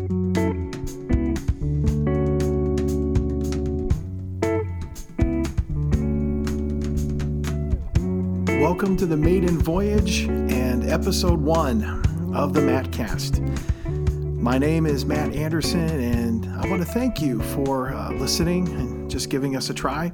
Welcome to the Maiden Voyage and episode 1 of the Mattcast. My name is Matt Anderson, and I want to thank you for listening and just giving us a try.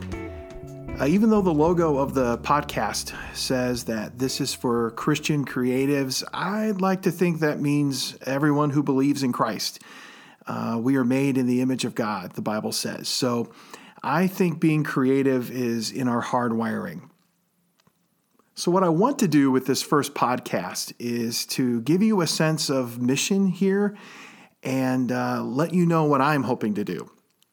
Even though the logo of the podcast says that this is for Christian creatives, I'd like to think that means everyone who believes in Christ. We are made in the image of God, the Bible says. So I think being creative is in our hardwiring. So what I want to do with this first podcast is to give you a sense of mission here and let you know what I'm hoping to do.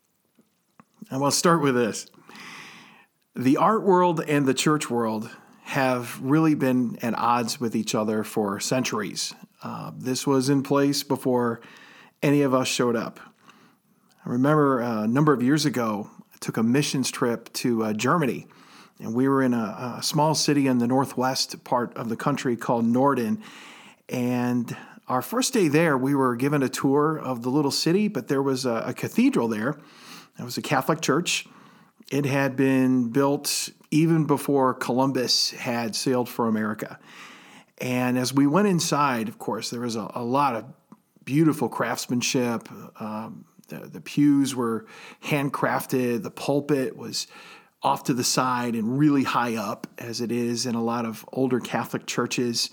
And we'll start with this. The art world and the church world have really been at odds with each other for centuries. This was in place before any of us showed up. I remember a number of years ago, I took a missions trip to Germany. And we were in a small city in the northwest part of the country called Norden. And our first day there, we were given a tour of the little city, but there was a cathedral there. It was a Catholic church. It had been built even before Columbus had sailed for America. And as we went inside, of course, there was a lot of beautiful craftsmanship. The pews were handcrafted. The pulpit was off to the side and really high up, as it is in a lot of older Catholic churches.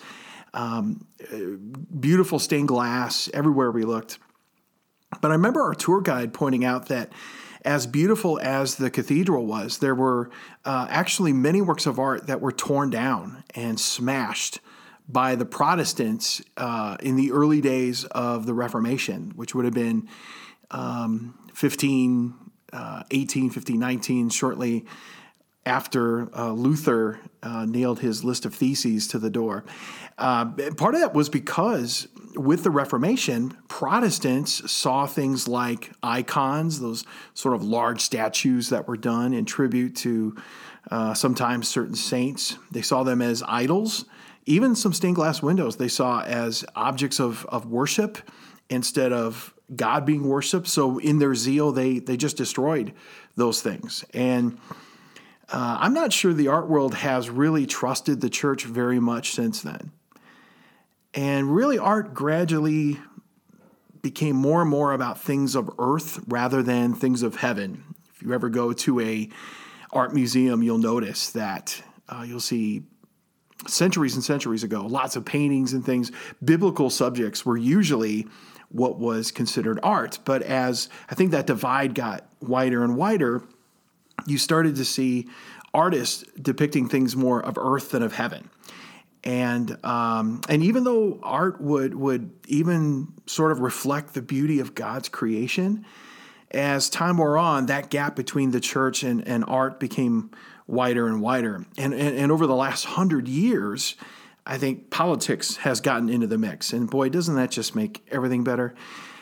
Beautiful stained glass everywhere we looked. But I remember our tour guide pointing out that as beautiful as the cathedral was, there were actually many works of art that were torn down and smashed by the Protestants in the early days of the Reformation, which would have been 1519, shortly after Luther nailed his list of theses to the door. Part of that was because with the Reformation, Protestants saw things like icons, those sort of large statues that were done in tribute to sometimes certain saints. They saw them as idols. Even some stained glass windows they saw as objects of worship instead of God being worshiped. So in their zeal, they just destroyed those things. And I'm not sure the art world has really trusted the church very much since then. And really, art gradually became more and more about things of earth rather than things of heaven. If you ever go to a art museum, you'll notice that you'll see centuries and centuries ago, lots of paintings and things. Biblical subjects were usually what was considered art. But as I think that divide got wider and wider, you started to see artists depicting things more of earth than of heaven. And even though art would even sort of reflect the beauty of God's creation, as time wore on, that gap between the church and art became wider and wider. And over the last 100 years, I think politics has gotten into the mix. And boy, doesn't that just make everything better?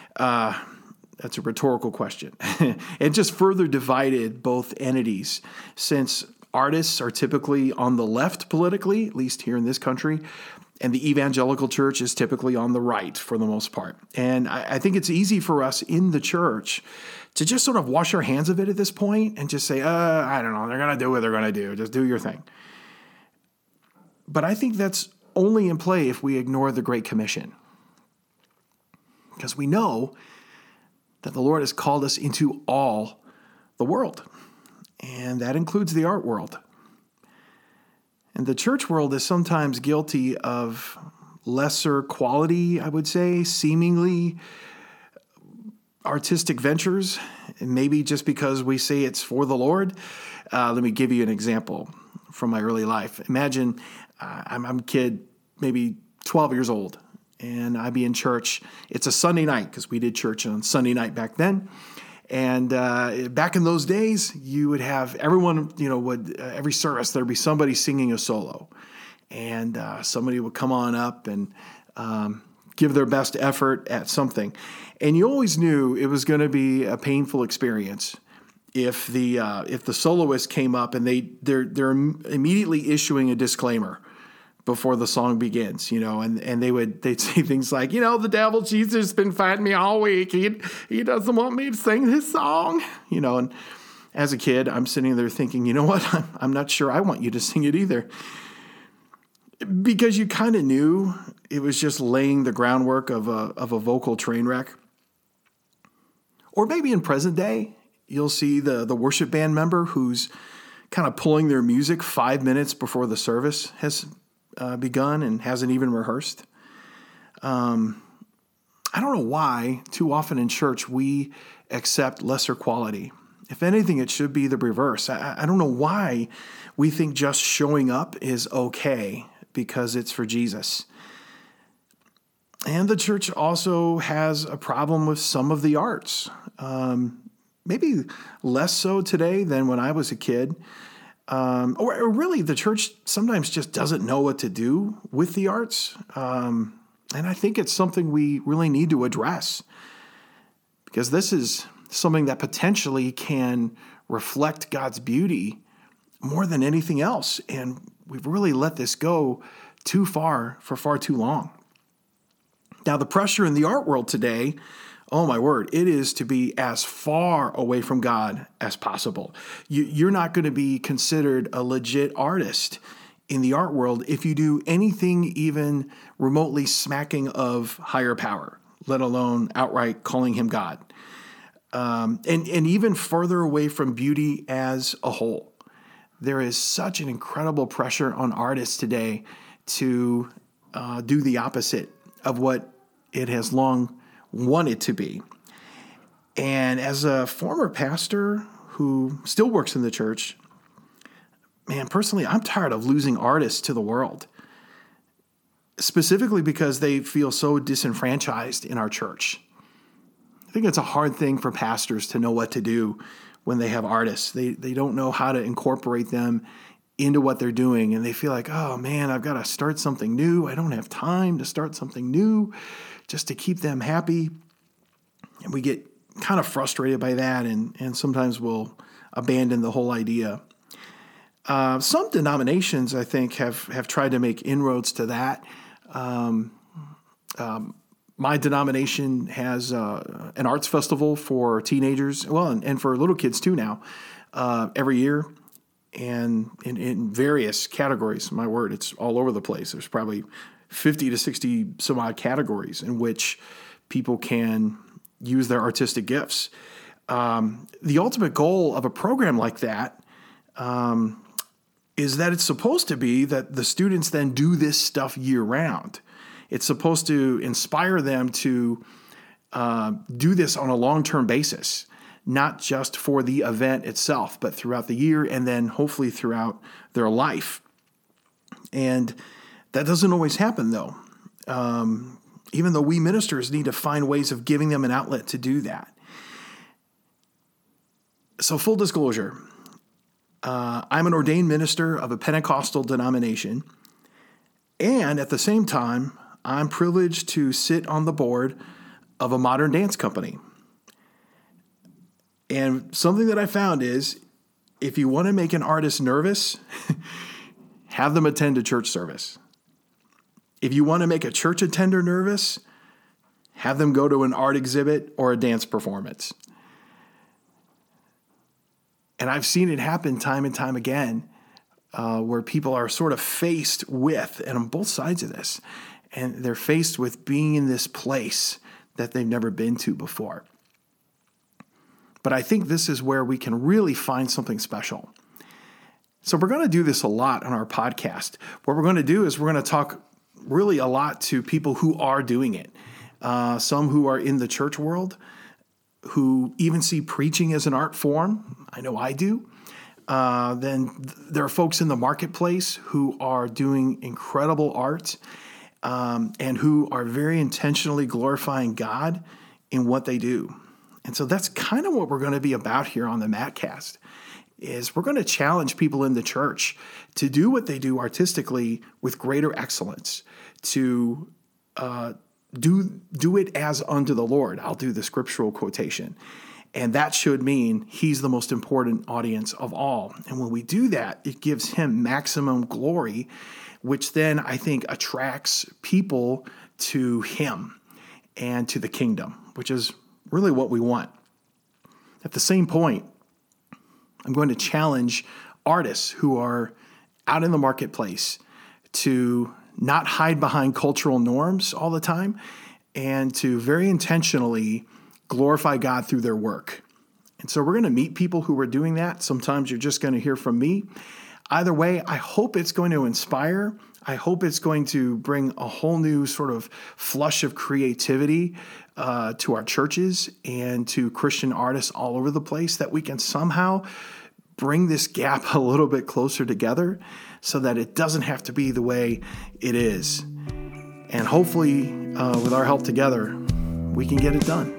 That's a rhetorical question. It just further divided both entities, since artists are typically on the left politically, at least here in this country, and the evangelical church is typically on the right for the most part. And I think it's easy for us in the church to just sort of wash our hands of it at this point and just say, I don't know, they're going to do what they're going to do. Just do your thing. But I think that's only in play if we ignore the Great Commission. Because we know that the Lord has called us into all the world. And that includes the art world. And the church world is sometimes guilty of lesser quality, I would say, seemingly artistic ventures. And maybe just because we say it's for the Lord. Let me give you an example from my early life. Imagine I'm a kid, maybe 12 years old, and I'd be in church. It's a Sunday night because we did church on Sunday night back then. And back in those days, you would have everyone, every service, there'd be somebody singing a solo. And somebody would come on up and give their best effort at something. And you always knew it was going to be a painful experience if the soloist came up and they're immediately issuing a disclaimer before the song begins, and they'd say things like, the devil Jesus has been fighting me all week. He doesn't want me to sing this song, and as a kid, I'm sitting there thinking, you know what? I'm not sure I want you to sing it either. Because you kind of knew it was just laying the groundwork of a vocal train wreck. Or maybe in present day, you'll see the worship band member who's kind of pulling their music 5 minutes before the service has begun and hasn't even rehearsed. I don't know why too often in church we accept lesser quality. If anything, it should be the reverse. I don't know why we think just showing up is okay because it's for Jesus. And the church also has a problem with some of the arts. Maybe less so today than when I was a kid. Or really, the church sometimes just doesn't know what to do with the arts. And I think it's something we really need to address. Because this is something that potentially can reflect God's beauty more than anything else. And we've really let this go too far for far too long. Now, the pressure in the art world today, oh my word, it is to be as far away from God as possible. You're not going to be considered a legit artist in the art world if you do anything even remotely smacking of higher power, let alone outright calling him God. And even further away from beauty as a whole. There is such an incredible pressure on artists today to do the opposite of what it has long wanted to be. And as a former pastor who still works in the church, man, personally, I'm tired of losing artists to the world, specifically because they feel so disenfranchised in our church. I think it's a hard thing for pastors to know what to do when they have artists. They don't know how to incorporate them into what they're doing, and they feel like, oh man, I've got to start something new. I don't have time to start something new just to keep them happy. And we get kind of frustrated by that, and sometimes we'll abandon the whole idea. Some denominations, I think, have tried to make inroads to that. My denomination has an arts festival for teenagers, and for little kids too now, every year. And in various categories. My word, it's all over the place. There's probably 50 to 60 some odd categories in which people can use their artistic gifts. The ultimate goal of a program like that is that it's supposed to be that the students then do this stuff year round. It's supposed to inspire them to do this on a long-term basis. Not just for the event itself, but throughout the year and then hopefully throughout their life. And that doesn't always happen, though. Even though we ministers need to find ways of giving them an outlet to do that. So full disclosure, I'm an ordained minister of a Pentecostal denomination. And at the same time, I'm privileged to sit on the board of a modern dance company. And something that I found is, if you want to make an artist nervous, have them attend a church service. If you want to make a church attender nervous, have them go to an art exhibit or a dance performance. And I've seen it happen time and time again, where people are sort of faced with, and on both sides of this, and they're faced with being in this place that they've never been to before. But I think this is where we can really find something special. So we're going to do this a lot on our podcast. What we're going to do is we're going to talk really a lot to people who are doing it. Some who are in the church world, who even see preaching as an art form. I know I do. Then there are folks in the marketplace who are doing incredible art and who are very intentionally glorifying God in what they do. And so that's kind of what we're going to be about here on the Mattcast, is we're going to challenge people in the church to do what they do artistically with greater excellence, to do it as unto the Lord. I'll do the scriptural quotation. And that should mean he's the most important audience of all. And when we do that, it gives him maximum glory which then I think attracts people to him and to the kingdom, which is really what we want. At the same point, I'm going to challenge artists who are out in the marketplace to not hide behind cultural norms all the time and to very intentionally glorify God through their work. And so we're going to meet people who are doing that. Sometimes you're just going to hear from me. Either way, I hope it's going to inspire. I hope it's going to bring a whole new sort of flush of creativity to our churches and to Christian artists all over the place, that we can somehow bring this gap a little bit closer together so that it doesn't have to be the way it is. And hopefully, with our help together, we can get it done.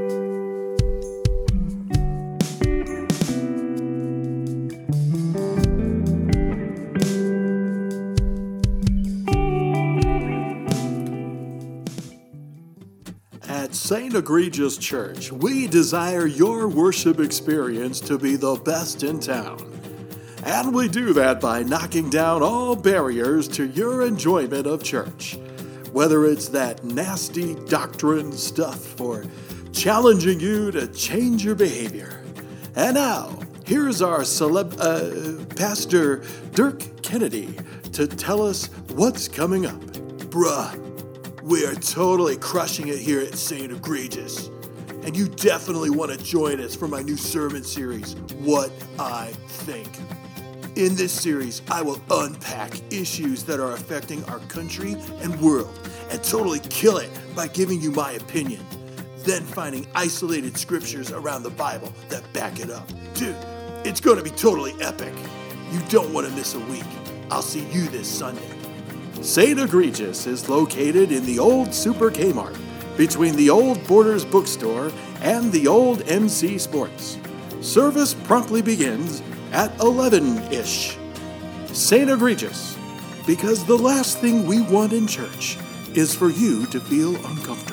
At St. Egregious Church, we desire your worship experience to be the best in town. And we do that by knocking down all barriers to your enjoyment of church. Whether it's that nasty doctrine stuff or challenging you to change your behavior. And now, here's our Pastor Dirk Kennedy to tell us what's coming up. Bruh. We are totally crushing it here at St. Egregious. And you definitely want to join us for my new sermon series, What I Think. In this series, I will unpack issues that are affecting our country and world and totally kill it by giving you my opinion. Then finding isolated scriptures around the Bible that back it up. Dude, it's going to be totally epic. You don't want to miss a week. I'll see you this Sunday. St. Egregious is located in the old Super Kmart, between the old Borders bookstore and the old MC Sports. Service promptly begins at 11-ish. St. Egregious, because the last thing we want in church is for you to feel uncomfortable.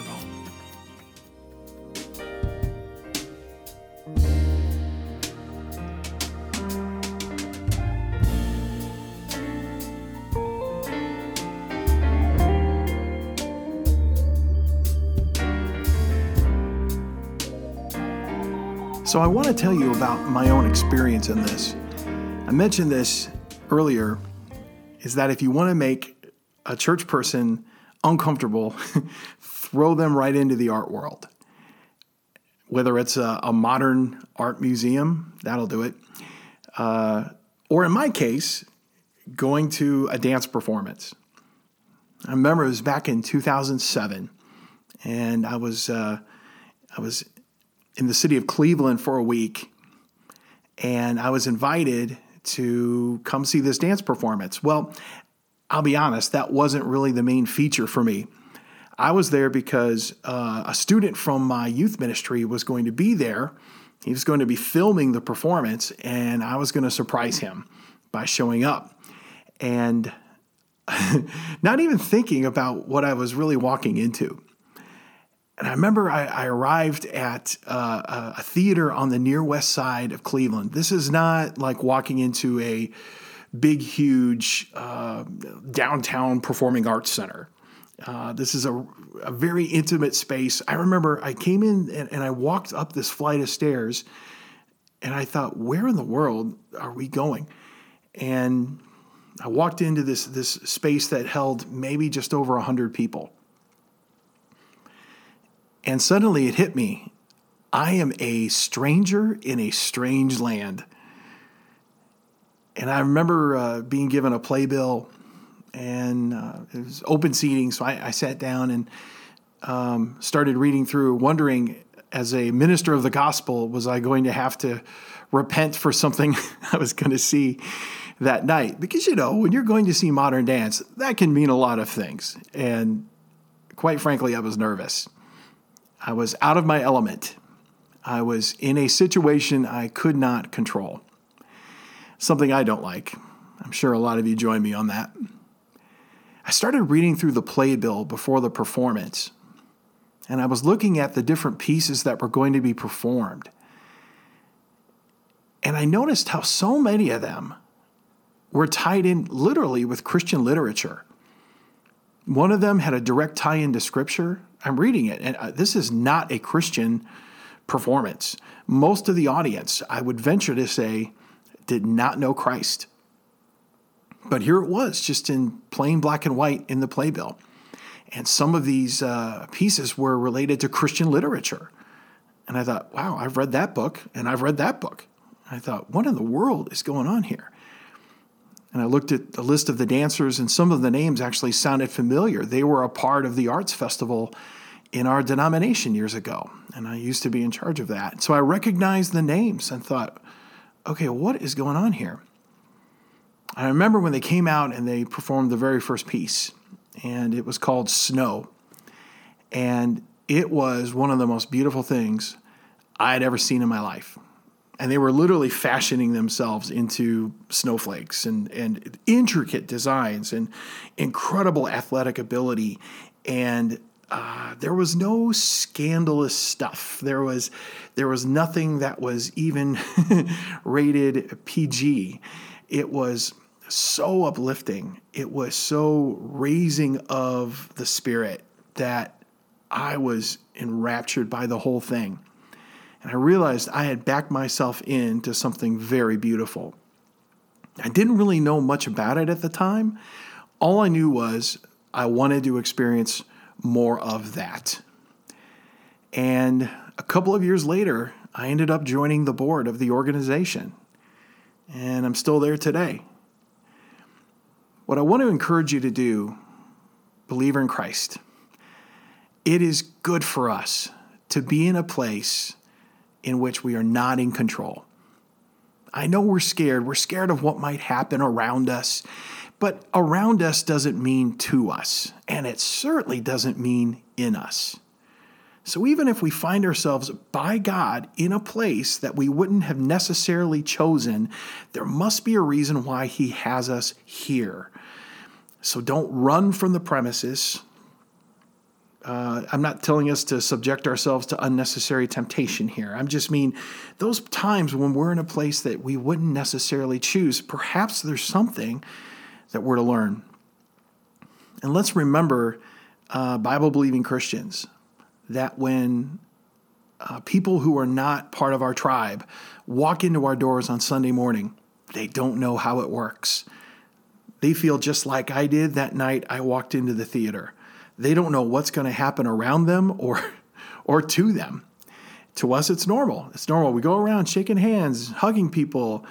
So I want to tell you about my own experience in this. I mentioned this earlier, is that if you want to make a church person uncomfortable, throw them right into the art world. Whether it's a modern art museum, that'll do it. Or in my case, going to a dance performance. I remember it was back in 2007, and I was in the city of Cleveland for a week, and I was invited to come see this dance performance. Well, I'll be honest, that wasn't really the main feature for me. I was there because a student from my youth ministry was going to be there. He was going to be filming the performance, and I was going to surprise him by showing up. And not even thinking about what I was really walking into. And I remember I arrived at a theater on the near west side of Cleveland. This is not like walking into a big, huge downtown performing arts center. This is a very intimate space. I remember I came in and I walked up this flight of stairs, and I thought, where in the world are we going? And I walked into this space that held maybe just over 100 people. And suddenly it hit me. I am a stranger in a strange land. And I remember being given a playbill, and it was open seating. So I sat down and started reading through, wondering, as a minister of the gospel, was I going to have to repent for something I was going to see that night? Because, when you're going to see modern dance, that can mean a lot of things. And quite frankly, I was nervous. I was out of my element. I was in a situation I could not control. Something I don't like. I'm sure a lot of you join me on that. I started reading through the playbill before the performance, and I was looking at the different pieces that were going to be performed. And I noticed how so many of them were tied in literally with Christian literature. One of them had a direct tie-in to Scripture. I'm reading it, and this is not a Christian performance. Most of the audience, I would venture to say, did not know Christ. But here it was, just in plain black and white in the playbill. And some of these pieces were related to Christian literature. And I thought, wow, I've read that book, and I've read that book. I thought, what in the world is going on here? And I looked at the list of the dancers, and some of the names actually sounded familiar. They were a part of the arts festival in our denomination years ago, and I used to be in charge of that. So I recognized the names and thought, okay, what is going on here? I remember when they came out and they performed the very first piece, and it was called Snow. And it was one of the most beautiful things I had ever seen in my life. And they were literally fashioning themselves into snowflakes and intricate designs and incredible athletic ability. And there was no scandalous stuff. There was nothing that was even rated PG. It was so uplifting. It was so raising of the spirit that I was enraptured by the whole thing. And I realized I had backed myself into something very beautiful. I didn't really know much about it at the time. All I knew was I wanted to experience more of that. And a couple of years later, I ended up joining the board of the organization. And I'm still there today. What I want to encourage you to do, believer in Christ, it is good for us to be in a place in which we are not in control. I know we're scared. We're scared of what might happen around us, but around us doesn't mean to us, and it certainly doesn't mean in us. So even if we find ourselves by God in a place that we wouldn't have necessarily chosen, there must be a reason why He has us here. So don't run from the premises. I'm not telling us to subject ourselves to unnecessary temptation here. I just mean those times when we're in a place that we wouldn't necessarily choose, perhaps there's something that we're to learn. And let's remember, Bible-believing Christians, that when people who are not part of our tribe walk into our doors on Sunday morning, they don't know how it works. They feel just like I did that night I walked into the theater. They don't know what's going to happen around them or to them. To us, it's normal. It's normal. We go around shaking hands, hugging people.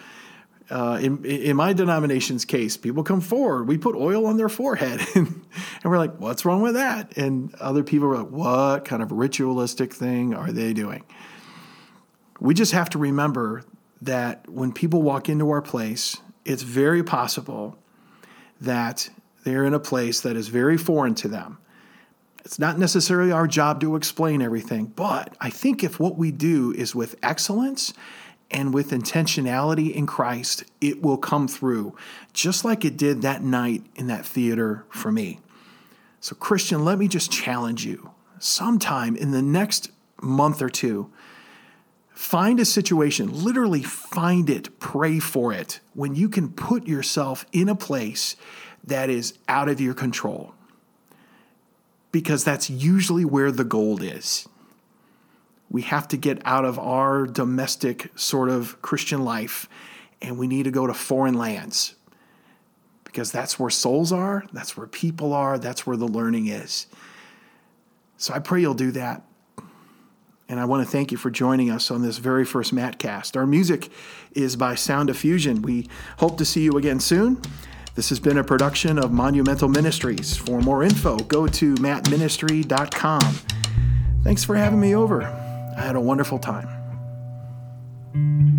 In my denomination's case, people come forward. We put oil on their forehead. And we're like, what's wrong with that? And other people are like, what kind of ritualistic thing are they doing? We just have to remember that when people walk into our place, it's very possible that they're in a place that is very foreign to them. It's not necessarily our job to explain everything, but I think if what we do is with excellence and with intentionality in Christ, it will come through, just like it did that night in that theater for me. So Christian, let me just challenge you. Sometime in the next month or two, find a situation, literally find it, pray for it, when you can put yourself in a place that is out of your control. Because that's usually where the gold is. We have to get out of our domestic sort of Christian life, and we need to go to foreign lands. Because that's where souls are, that's where people are, that's where the learning is. So I pray you'll do that. And I want to thank you for joining us on this very first Mattcast. Our music is by Sound of Fusion. We hope to see you again soon. This has been a production of Monumental Ministries. For more info, go to mattministry.com. Thanks for having me over. I had a wonderful time.